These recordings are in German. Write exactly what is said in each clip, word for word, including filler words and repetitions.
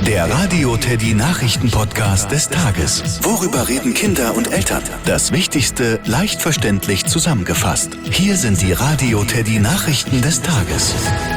Der Radio Teddy Nachrichten-Podcast des Tages. Worüber reden Kinder und Eltern? Das Wichtigste leicht verständlich zusammengefasst. Hier sind die Radio Teddy Nachrichten des Tages.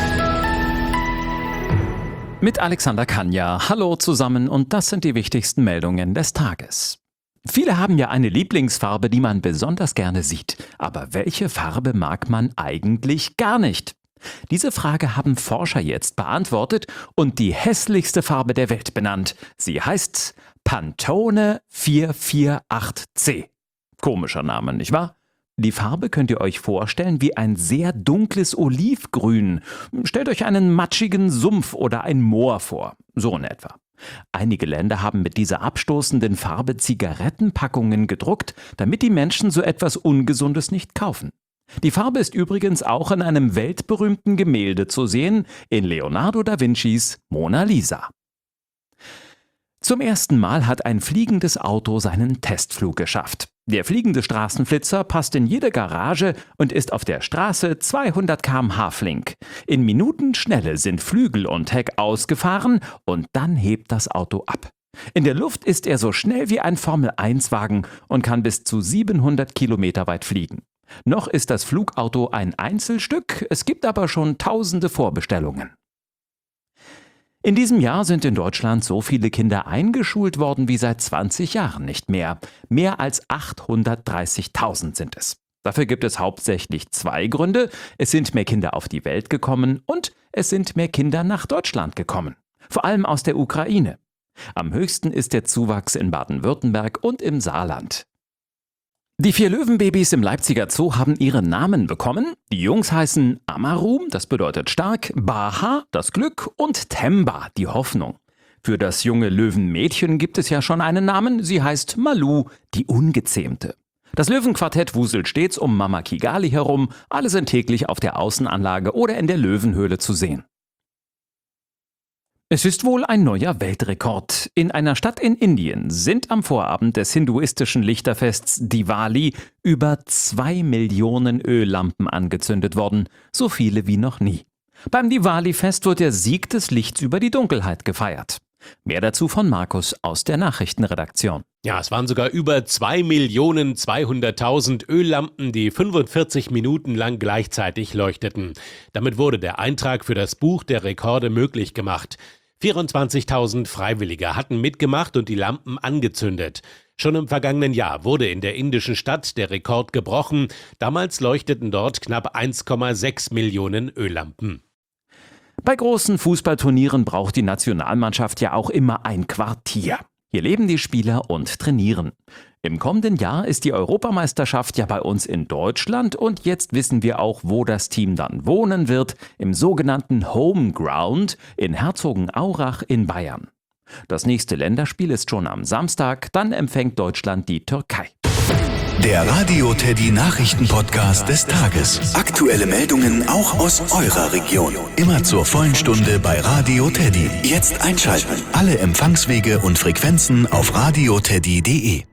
Mit Alexander Kanja. Hallo zusammen und das sind die wichtigsten Meldungen des Tages. Viele haben ja eine Lieblingsfarbe, die man besonders gerne sieht. Aber welche Farbe mag man eigentlich gar nicht? Diese Frage haben Forscher jetzt beantwortet und die hässlichste Farbe der Welt benannt. Sie heißt Pantone vier vier acht C. Komischer Name, nicht wahr? Die Farbe könnt ihr euch vorstellen wie ein sehr dunkles Olivgrün. Stellt euch einen matschigen Sumpf oder ein Moor vor. So in etwa. Einige Länder haben mit dieser abstoßenden Farbe Zigarettenpackungen gedruckt, damit die Menschen so etwas Ungesundes nicht kaufen. Die Farbe ist übrigens auch in einem weltberühmten Gemälde zu sehen, in Leonardo da Vincis Mona Lisa. Zum ersten Mal hat ein fliegendes Auto seinen Testflug geschafft. Der fliegende Straßenflitzer passt in jede Garage und ist auf der Straße zweihundert Kilometer pro Stunde flink. In Minutenschnelle sind Flügel und Heck ausgefahren und dann hebt das Auto ab. In der Luft ist er so schnell wie ein Formel eins Wagen und kann bis zu siebenhundert Kilometer weit fliegen. Noch ist das Flugauto ein Einzelstück, es gibt aber schon tausende Vorbestellungen. In diesem Jahr sind in Deutschland so viele Kinder eingeschult worden wie seit zwanzig Jahren nicht mehr. Mehr als achthundertdreißigtausend sind es. Dafür gibt es hauptsächlich zwei Gründe. Es sind mehr Kinder auf die Welt gekommen und es sind mehr Kinder nach Deutschland gekommen. Vor allem aus der Ukraine. Am höchsten ist der Zuwachs in Baden-Württemberg und im Saarland. Die vier Löwenbabys im Leipziger Zoo haben ihre Namen bekommen. Die Jungs heißen Amaru, das bedeutet stark, Baha, das Glück und Temba, die Hoffnung. Für das junge Löwenmädchen gibt es ja schon einen Namen, sie heißt Malu, die Ungezähmte. Das Löwenquartett wuselt stets um Mama Kigali herum, alle sind täglich auf der Außenanlage oder in der Löwenhöhle zu sehen. Es ist wohl ein neuer Weltrekord. In einer Stadt in Indien sind am Vorabend des hinduistischen Lichterfests Diwali über zwei Millionen Öllampen angezündet worden, so viele wie noch nie. Beim Diwali-Fest wird der Sieg des Lichts über die Dunkelheit gefeiert. Mehr dazu von Markus aus der Nachrichtenredaktion. Ja, es waren sogar über zwei Millionen zweihunderttausend Öllampen, die fünfundvierzig Minuten lang gleichzeitig leuchteten. Damit wurde der Eintrag für das Buch der Rekorde möglich gemacht. vierundzwanzigtausend Freiwillige hatten mitgemacht und die Lampen angezündet. Schon im vergangenen Jahr wurde in der indischen Stadt der Rekord gebrochen. Damals leuchteten dort knapp eins Komma sechs Millionen Öllampen. Bei großen Fußballturnieren braucht die Nationalmannschaft ja auch immer ein Quartier. Hier leben die Spieler und trainieren. Im kommenden Jahr ist die Europameisterschaft ja bei uns in Deutschland und jetzt wissen wir auch, wo das Team dann wohnen wird, im sogenannten Home Ground in Herzogenaurach in Bayern. Das nächste Länderspiel ist schon am Samstag, dann empfängt Deutschland die Türkei. Der Radio Teddy Nachrichten-Podcast des Tages. Aktuelle Meldungen auch aus eurer Region. Immer zur vollen Stunde bei Radio Teddy. Jetzt einschalten. Alle Empfangswege und Frequenzen auf radioteddy punkt de.